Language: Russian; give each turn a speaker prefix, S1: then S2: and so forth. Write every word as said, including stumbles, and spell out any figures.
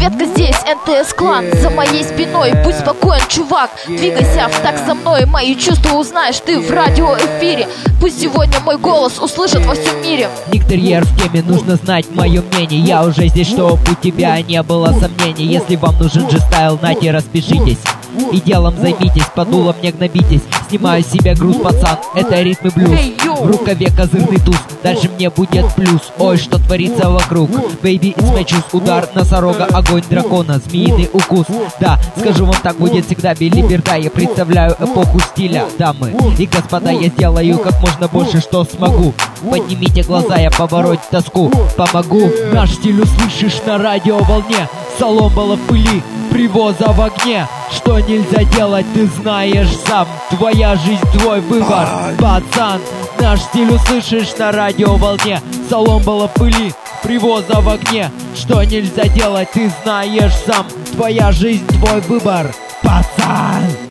S1: разведка здесь, эн тэ эс клан за моей спиной. Будь спокоен, чувак, двигайся в такт со мной. Мои чувства узнаешь ты в радиоэфире. Пусть сегодня мой голос услышат во всем мире.
S2: Никтерьер в теме, нужно знать мое мнение. Я уже здесь, чтоб у тебя не было сомнений. Если вам нужен G-стайл, нате, распишитесь и делом займитесь, под дулом не гнобитесь. Снимаю с себя груз, пацан, это ритм и блюз. В рукаве козырный туз, дальше мне будет плюс. Ой, что творится вокруг, baby, it's my choose. Удар носорога, огонь дракона, змеиный укус. Да, скажу вам так, будет всегда билиберда. Я представляю эпоху стиля, дамы и господа. Я сделаю как можно больше, что смогу. Поднимите глаза, я побороть тоску помогу. Наш стиль услышишь на радиоволне. Соломбала в пыли, привоза в огне. Что нельзя делать, ты знаешь сам. Твоя жизнь, твой выбор, пацан. Наш стиль услышишь на радиоволне. Соломбала в пыли, привоза в огне. Что нельзя делать, ты знаешь сам. Твоя жизнь, твой выбор, пацан.